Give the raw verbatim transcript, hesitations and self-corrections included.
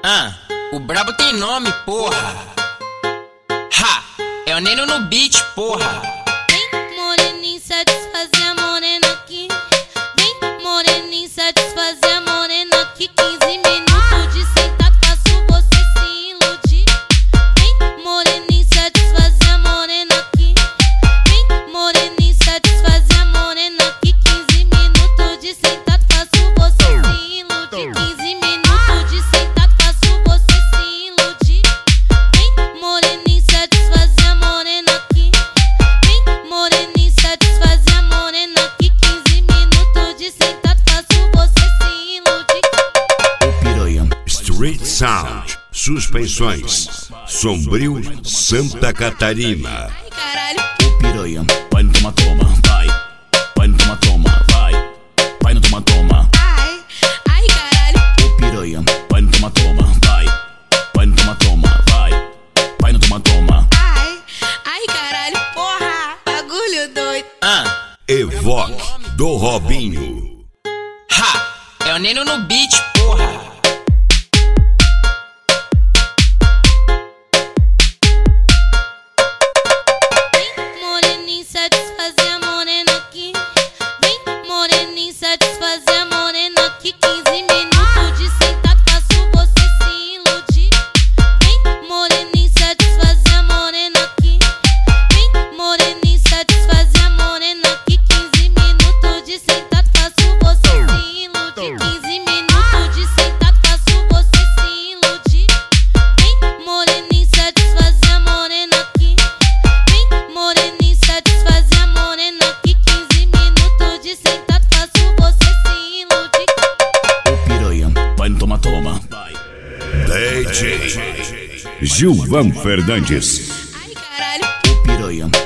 Ah, o brabo tem nome, porra. Ha, é o Neno no beat, porra. Vem, moreninho, satisfazer a morena aqui. Vem, moreninho, satisfazer a morena aqui. quinze minutos de sentado, faço você se iludir. Vem, moreninho, satisfazer a morena aqui. Vem, moreninho, satisfazer a morena aqui. quinze minutos de sentado, faço você se iludir. quinze minutos de sentado, faço você se iludir. Vem, moreninho, satisfazer a morena aqui. Vem, moreninho, satisfazer a morena aqui. quinze minutos de sentado, faço você se iludir. O Piranha Street Sound, Suspensões, Sombrio, Santa Catarina. Ai, caralho. O Piranha, vai no toma toma, vai. Vai no toma toma, vai. Vai no toma toma. Ai, ai, caralho. O Piranha, vai no toma toma, vai. Vai no toma toma, vai. Vai no toma toma. Ai, ai, caralho. Porra, bagulho doido. Ah, Evoque do Robinho. ha, é o Neno no beat, porra. Vem, moreninho, satisfazer a morena aqui. Vem, moreninho, satisfazer a morena aqui. quinze minutos de sentado, faço você se iludir. Vem, moreninho, satisfazer a morena aqui. Vem, moreninho, satisfazer a morena aqui. quinze minutos de sentado, faço você se iludir. quinze minutos de sentado, faço você se iludir. Vem, moreninho, satisfazer a morena aqui. Vem, moreninho, satisfazer a morena aqui. quinze minutos de sentado, faço você se iludir. O Piranha, vai no toma toma, vai. D J Gilvan Fernandes. Ai, caralho. O Piranha,